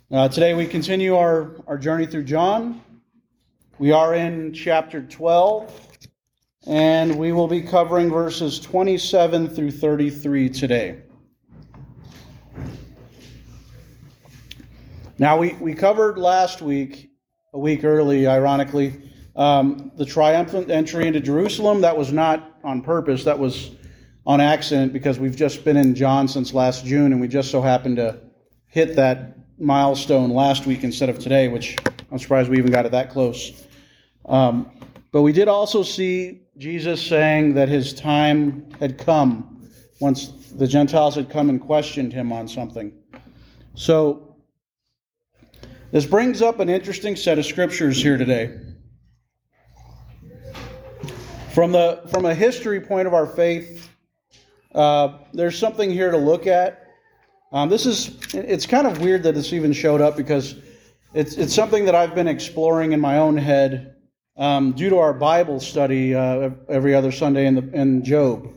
Today we continue our journey through John. We are in chapter 12, and we will be covering verses 27 through 33 today. Now, we covered last week, a week early, ironically, the triumphant entry into Jerusalem. That was not on purpose. That was on accident because we've just been in John since last June, and we just so happened to hit that milestone last week instead of today, which I'm surprised we even got it that close. But we did also see Jesus saying that his time had come once the Gentiles had come and questioned him on something. So this brings up an interesting set of scriptures here today. From a history point of our faith, there's something here to look at. It's kind of weird that it's even showed up because it's something that I've been exploring in my own head due to our Bible study every other Sunday in Job.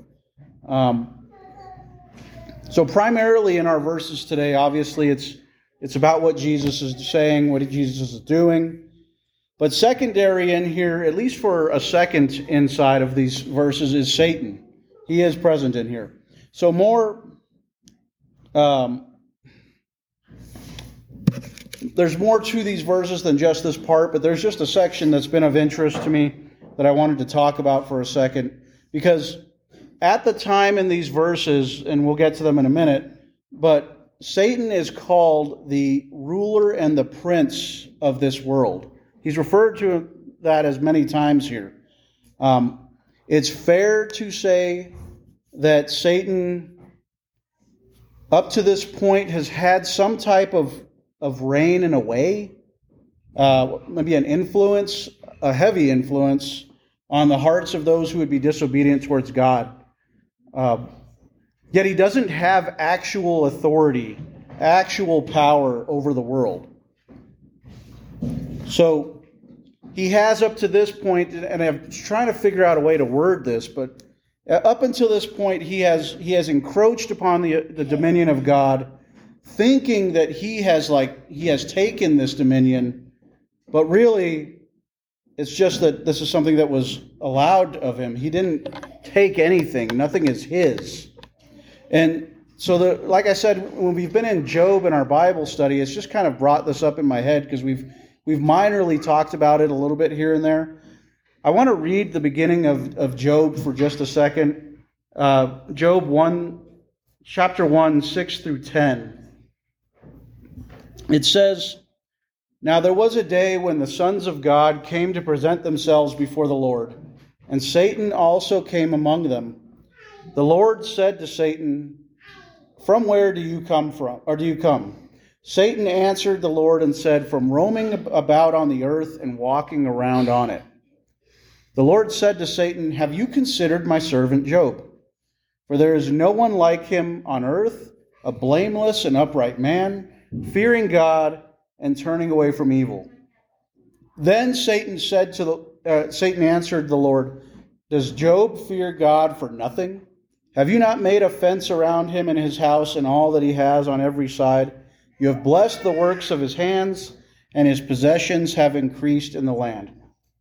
So primarily in our verses today, obviously it's about what Jesus is saying, what Jesus is doing. But secondary in here, at least for a second inside of these verses, is Satan. He is present in here. So there's more to these verses than just this part, but there's just a section that's been of interest to me that I wanted to talk about for a second. Because at the time in these verses, and we'll get to them in a minute, but Satan is called the ruler and the prince of this world. He's referred to that as many times here. It's fair to say that Satan, up to this point, has had some type of reign in a way, maybe an influence, a heavy influence on the hearts of those who would be disobedient towards God. Yet he doesn't have actual authority, actual power over the world. So he has up to this point, and I'm trying to figure out a way to word this, but up until this point, he has encroached upon the dominion of God, thinking that he has taken this dominion, but really it's just that this is something that was allowed of him. He didn't take anything. Nothing is his. And so, like I said, when we've been in Job in our Bible study, it's just kind of brought this up in my head because we've minorly talked about it a little bit here and there. I want to read the beginning of Job for just a second. Job 1, chapter 1, 6 through 10. It says, "Now there was a day when the sons of God came to present themselves before the Lord, and Satan also came among them. The Lord said to Satan, 'From where do you come from? Or do you come?' Satan answered the Lord and said, 'From roaming about on the earth and walking around on it.' The Lord said to Satan, 'Have you considered my servant Job? For there is no one like him on earth, a blameless and upright man, fearing God and turning away from evil.' Then Satan answered the Lord, 'Does Job fear God for nothing? Have you not made a fence around him and his house and all that he has on every side? You have blessed the works of his hands, and his possessions have increased in the land.'"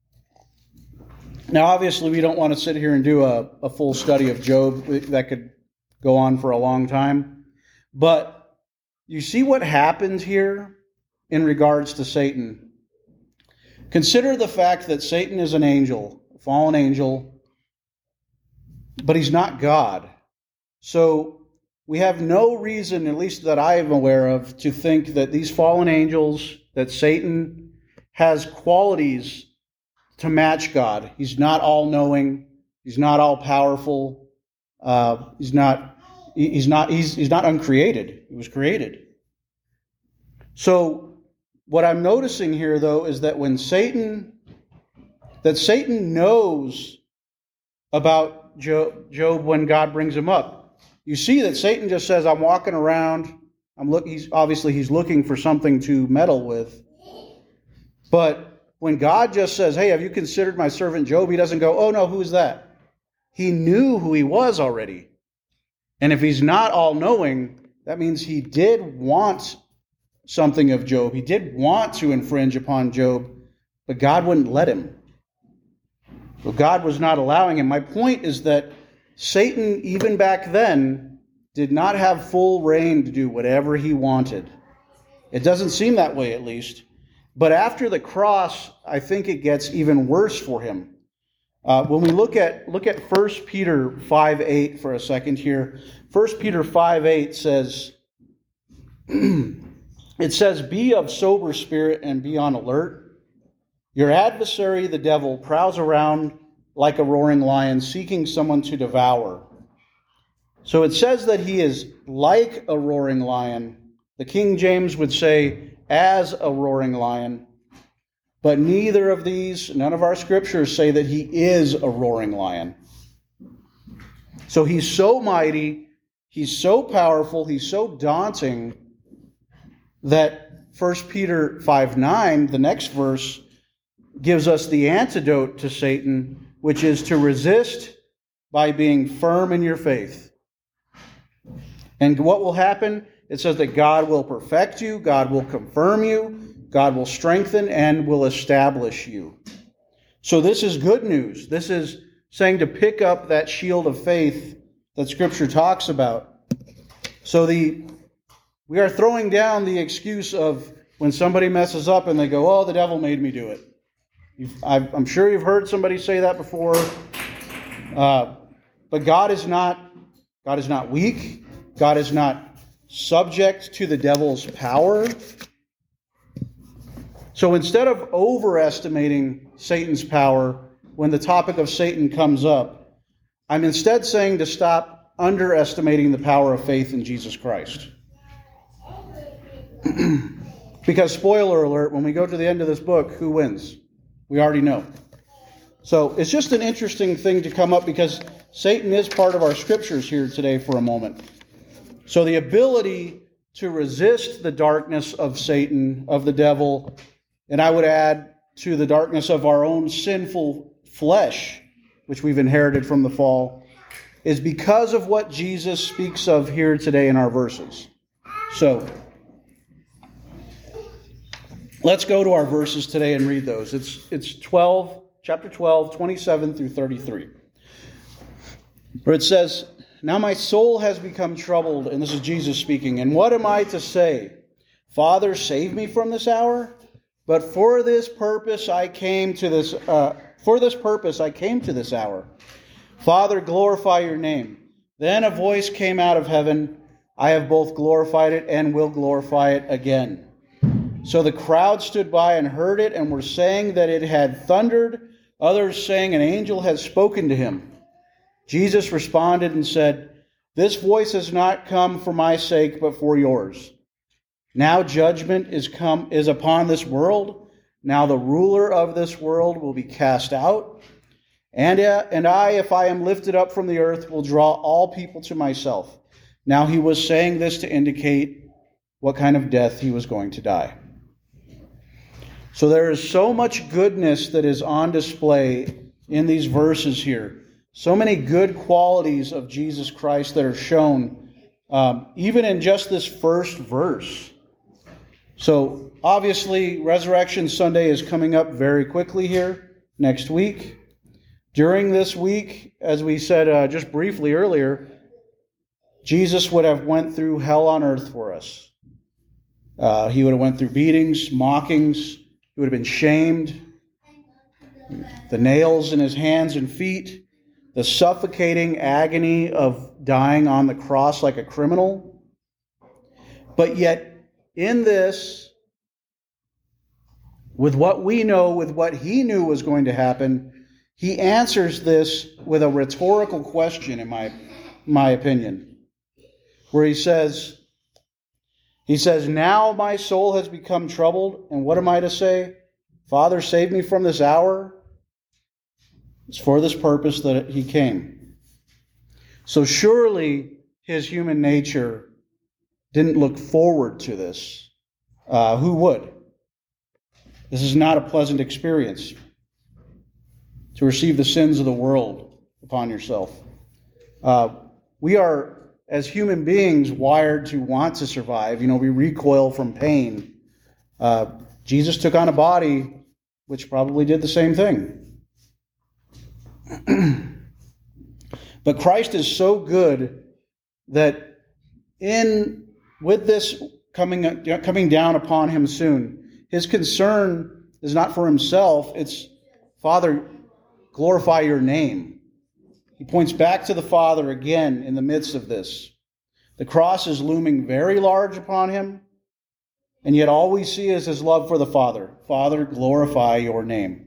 Now, obviously, we don't want to sit here and do a full study of Job. That could go on for a long time. But you see what happened here in regards to Satan. Consider the fact that Satan is an angel, a fallen angel, but he's not God. So we have no reason, at least that I am aware of, to think that these fallen angels, that Satan has qualities to match God. He's not all-knowing. He's not all-powerful. He's not uncreated. He was created. So what I'm noticing here, though, is that Satan knows about Job when God brings him up. You see that Satan just says, "I'm walking around. He's looking for something to meddle with." But when God just says, "Hey, have you considered my servant Job?" he doesn't go, "Oh no, who's that?" He knew who he was already. And if he's not all-knowing, that means he did want something of Job. He did want to infringe upon Job, but God wouldn't let him. So God was not allowing him. My point is that Satan, even back then, did not have full reign to do whatever he wanted. It doesn't seem that way, at least. But after the cross, I think it gets even worse for him. When we look at 1 Peter 5:8 for a second here, 1 Peter 5:8 says, it says, "Be of sober spirit and be on alert. Your adversary, the devil, prowls around like a roaring lion, seeking someone to devour." So it says that he is like a roaring lion. The King James would say, as a roaring lion. But neither of these, none of our scriptures say that he is a roaring lion. So he's so mighty, he's so powerful, he's so daunting that 1 Peter 5:9, the next verse, gives us the antidote to Satan, which is to resist by being firm in your faith. And what will happen? It says that God will perfect you, God will confirm you, God will strengthen and will establish you. So this is good news. This is saying to pick up that shield of faith that Scripture talks about. So we are throwing down the excuse of when somebody messes up and they go, "Oh, the devil made me do it." I'm sure you've heard somebody say that before. But God is not weak. God is not subject to the devil's power. So instead of overestimating Satan's power when the topic of Satan comes up, I'm instead saying to stop underestimating the power of faith in Jesus Christ. Because, spoiler alert, when we go to the end of this book, who wins? We already know. So it's just an interesting thing to come up because Satan is part of our scriptures here today for a moment. So the ability to resist the darkness of Satan, of the devil, and I would add to the darkness of our own sinful flesh, which we've inherited from the fall, is because of what Jesus speaks of here today in our verses. So let's go to our verses today and read those. It's chapter 12, 27 through 33. Where it says, "Now my soul has become troubled," and this is Jesus speaking, "and what am I to say? Father, save me from this hour? But for this purpose I came to this hour. Father, glorify your name." Then a voice came out of heaven, "I have both glorified it and will glorify it again." So the crowd stood by and heard it and were saying that it had thundered. Others saying, "An angel has spoken to him." Jesus responded and said, "This voice has not come for my sake, but for yours. Now judgment is upon this world. Now the ruler of this world will be cast out. And I, if I am lifted up from the earth, will draw all people to myself." Now he was saying this to indicate what kind of death he was going to die. So there is so much goodness that is on display in these verses here. So many good qualities of Jesus Christ that are shown, even in just this first verse. So obviously, Resurrection Sunday is coming up very quickly here next week. During this week, as we said just briefly earlier, Jesus would have went through hell on earth for us. He would have went through beatings, mockings. He would have been shamed. The nails in his hands and feet. The suffocating agony of dying on the cross like a criminal. But yet, in this, with what we know, with what he knew was going to happen, he answers this with a rhetorical question, in my opinion, where he says, "Now my soul has become troubled, and what am I to say? Father, save me from this hour? It's for this purpose that he came." So surely his human nature didn't look forward to this. Who would? This is not a pleasant experience to receive the sins of the world upon yourself. We are as human beings, wired to want to survive. We recoil from pain. Jesus took on a body which probably did the same thing. But Christ is so good that with this coming down upon him soon, his concern is not for himself. It's, Father, glorify your name. He points back to the Father again in the midst of this. The cross is looming very large upon him, and yet all we see is his love for the Father. Father, glorify your name.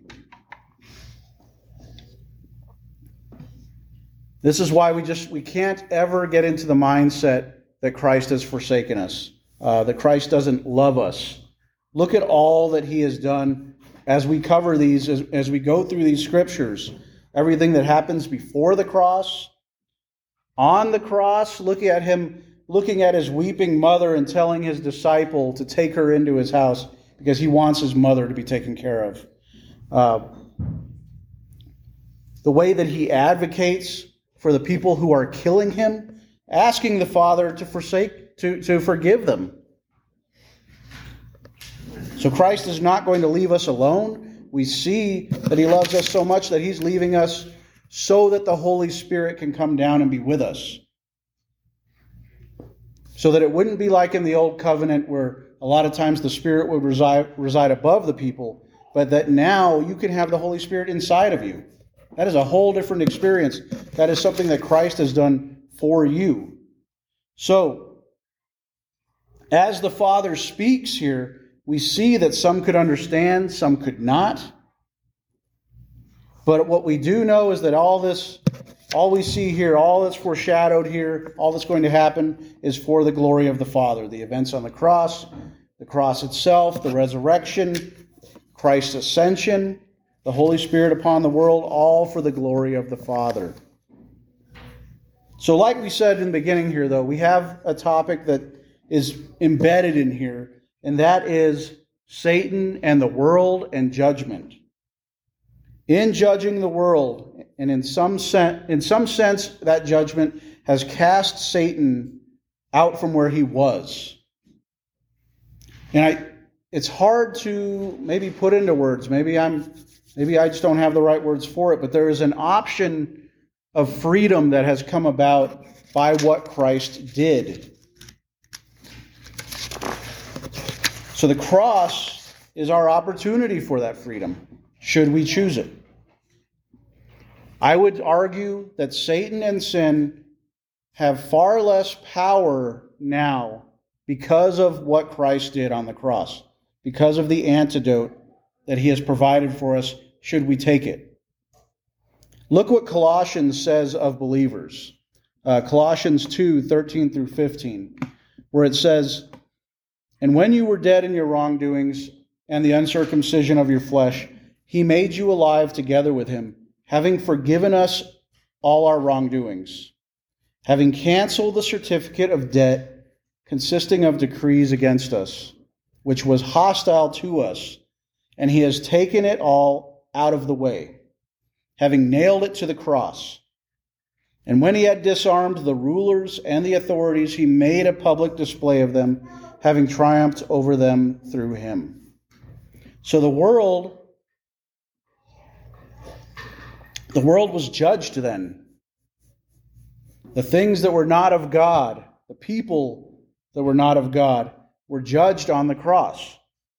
This is why we can't ever get into the mindset that Christ has forsaken us, that Christ doesn't love us. Look at all that he has done as we cover these, as we go through these scriptures. Everything that happens before the cross, on the cross, looking at his weeping mother and telling his disciple to take her into his house because he wants his mother to be taken care of. The way that he advocates for the people who are killing him, asking the Father to forgive them. So Christ is not going to leave us alone. We see that he loves us so much that he's leaving us so that the Holy Spirit can come down and be with us. So that it wouldn't be like in the Old Covenant where a lot of times the Spirit would reside above the people, but that now you can have the Holy Spirit inside of you. That is a whole different experience. That is something that Christ has done for you. So, as the Father speaks here, we see that some could understand, some could not. But what we do know is that all we see here, all that's foreshadowed here, all that's going to happen is for the glory of the Father. The events on the cross itself, the resurrection, Christ's ascension, the Holy Spirit upon the world, all for the glory of the Father. So like we said in the beginning here, though, we have a topic that is embedded in here, and that is Satan and the world and judgment. In judging the world, and in some sense, that judgment has cast Satan out from where he was. And it's hard to maybe put into words. Maybe I just don't have the right words for it, but there is an option of freedom that has come about by what Christ did. So the cross is our opportunity for that freedom, should we choose it. I would argue that Satan and sin have far less power now because of what Christ did on the cross, because of the antidote that he has provided for us, should we take it. Look what Colossians says of believers. Colossians 2:13 through 15, where it says, "And when you were dead in your wrongdoings and the uncircumcision of your flesh, he made you alive together with him, having forgiven us all our wrongdoings, having canceled the certificate of debt consisting of decrees against us, which was hostile to us, and he has taken it all out of the way, having nailed it to the cross. And when he had disarmed the rulers and the authorities, he made a public display of them, having triumphed over them through him." So the world was judged then. The things that were not of God, the people that were not of God, were judged on the cross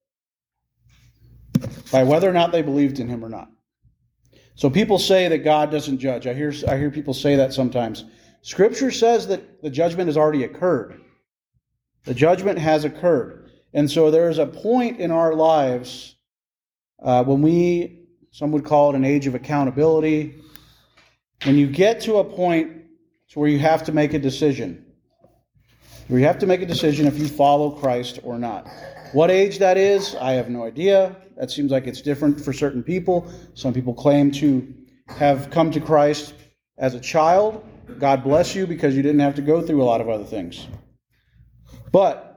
by whether or not they believed in him or not. So people say that God doesn't judge. I hear people say that sometimes. Scripture says that the judgment has already occurred. The judgment has occurred. And so there is a point in our lives when some would call it an age of accountability, when you get to a point where you have to make a decision. Where you have to make a decision if you follow Christ or not. What age that is, I have no idea. That seems like it's different for certain people. Some people claim to have come to Christ as a child. God bless you, because you didn't have to go through a lot of other things. But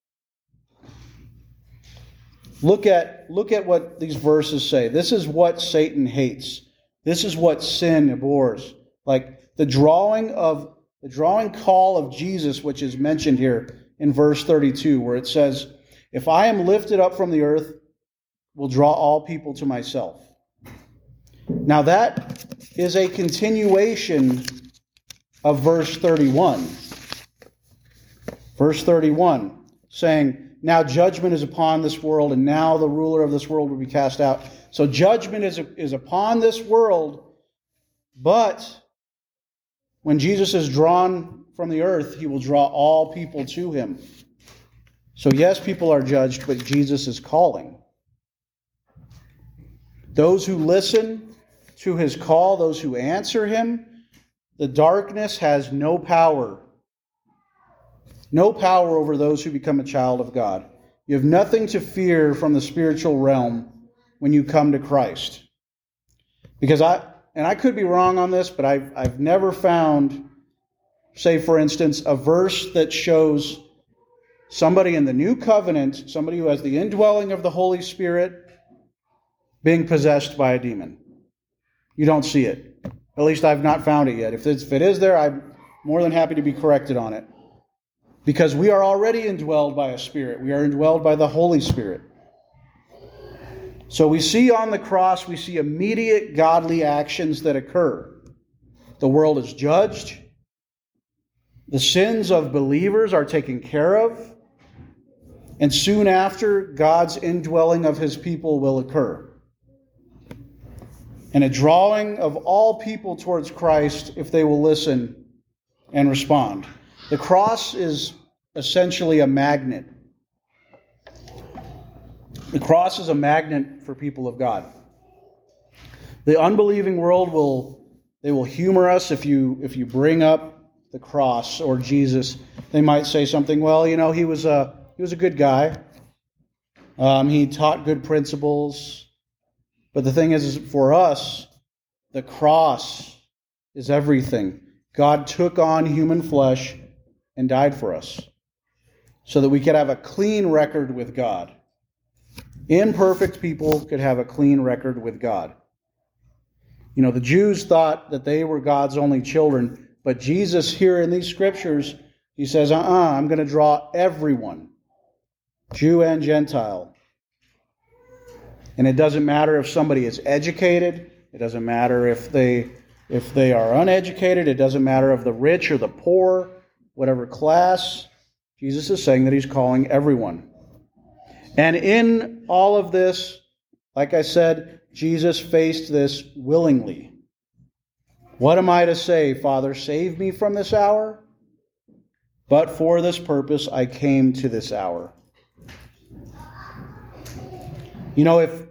look at what these verses say. This is what Satan hates. This is what sin abhors. Like the drawing of The drawing call of Jesus, which is mentioned here in verse 32, where it says, "If I am lifted up from the earth, will draw all people to myself." Now that is a continuation of verse 31. Verse 31, saying, "Now judgment is upon this world, and now the ruler of this world will be cast out." So judgment is upon this world, but when Jesus is drawn from the earth, he will draw all people to him. So yes, people are judged, but Jesus is calling. Those who listen to his call, those who answer him, the darkness has no power. No power over those who become a child of God. You have nothing to fear from the spiritual realm when you come to Christ. Because I could be wrong on this, but I've never found, say for instance, a verse that shows somebody in the new covenant, somebody who has the indwelling of the Holy Spirit, being possessed by a demon. You don't see it. At least I've not found it yet. If it is there, I'm more than happy to be corrected on it. Because we are already indwelled by a Spirit. We are indwelled by the Holy Spirit. So we see on the cross, we see immediate godly actions that occur. The world is judged. The sins of believers are taken care of. And soon after, God's indwelling of his people will occur. And a drawing of all people towards Christ if they will listen and respond. The cross is essentially a magnet. The cross is a magnet for people of God. The unbelieving world will humor us if you bring up the cross or Jesus. They might say something, well, he was a good guy. He taught good principles. But the thing is, for us, the cross is everything. God took on human flesh and died for us so that we could have a clean record with God. Imperfect people could have a clean record with God. The Jews thought that they were God's only children, but Jesus here in these scriptures, he says, I'm going to draw everyone, Jew and Gentile. And it doesn't matter if somebody is educated. It doesn't matter if they are uneducated. It doesn't matter if the rich or the poor, whatever class. Jesus is saying that he's calling everyone. And in all of this, like I said, Jesus faced this willingly. What am I to say? Father, save me from this hour? But for this purpose I came to this hour. If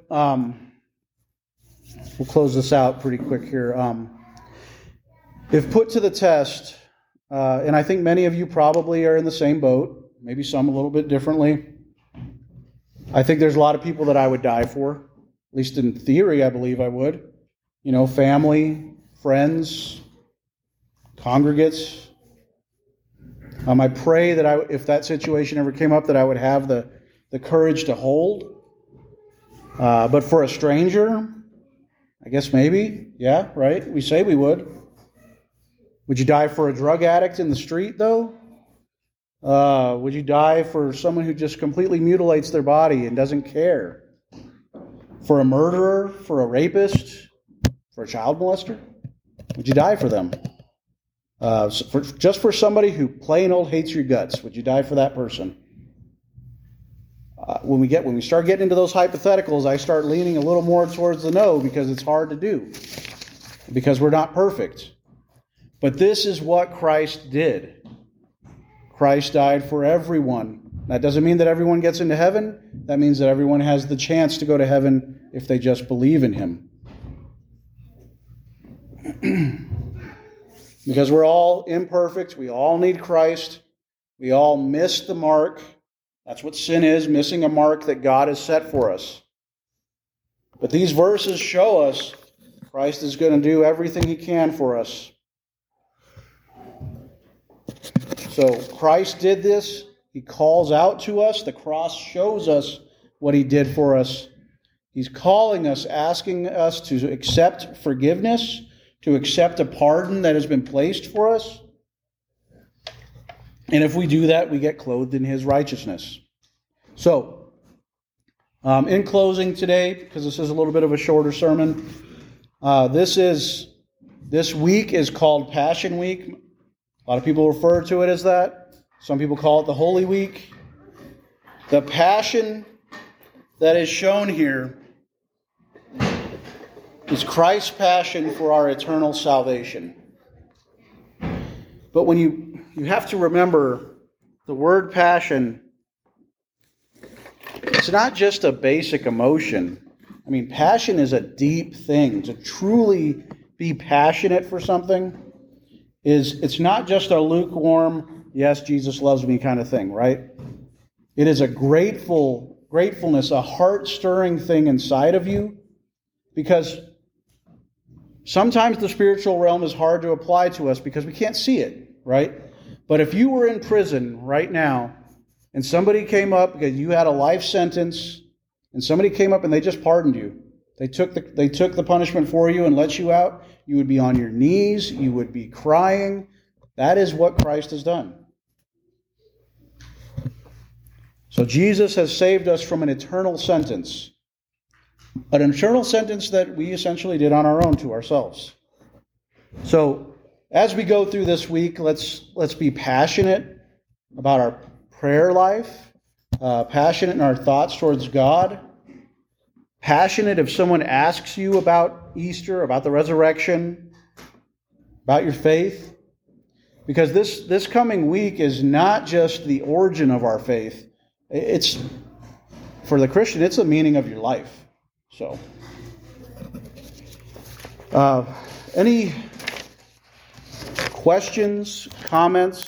we'll close this out pretty quick here. If put to the test, and I think many of you probably are in the same boat, maybe some a little bit differently. I think there's a lot of people that I would die for. At least in theory, I believe I would. Family, friends, congregates. I pray that if that situation ever came up, that I would have the courage to hold. But for a stranger, I guess maybe. Yeah, right? We say we would. Would you die for a drug addict in the street, though? Would you die for someone who just completely mutilates their body and doesn't care? For a murderer? For a rapist? For a child molester? Would you die for them? Just for somebody who plain old hates your guts, would you die for that person? When we start getting into those hypotheticals, I start leaning a little more towards the no, because it's hard to do. Because we're not perfect. But this is what Christ did. Christ died for everyone. That doesn't mean that everyone gets into heaven. That means that everyone has the chance to go to heaven if they just believe in him. Because we're all imperfect. We all need Christ. We all miss the mark. That's what sin is, missing a mark that God has set for us. But these verses show us Christ is going to do everything he can for us. So Christ did this. He calls out to us. The cross shows us what he did for us. He's calling us, asking us to accept forgiveness, to accept a pardon that has been placed for us. And if we do that, we get clothed in his righteousness. So, in closing today, because this is a little bit of a shorter sermon, this week is called Passion Week. A lot of people refer to it as that. Some people call it the Holy Week. The passion that is shown here is Christ's passion for our eternal salvation. But when you have to remember the word passion, it's not just a basic emotion. I mean, passion is a deep thing. To truly be passionate for something it's not just a lukewarm, yes, Jesus loves me kind of thing, right? It is a gratefulness, a heart-stirring thing inside of you, because sometimes the spiritual realm is hard to apply to us because we can't see it, right? But if you were in prison right now and somebody came up because you had a life sentence and somebody came up and they just pardoned you, they took the punishment for you and let you out, you would be on your knees, you would be crying. That is what Christ has done. So Jesus has saved us from an eternal sentence. An eternal sentence that we essentially did on our own to ourselves. So, as we go through this week, let's be passionate about our prayer life, passionate in our thoughts towards God, passionate if someone asks you about Easter, about the resurrection, about your faith. Because this coming week is not just the origin of our faith. It's, for the Christian, it's the meaning of your life. So, any questions, comments?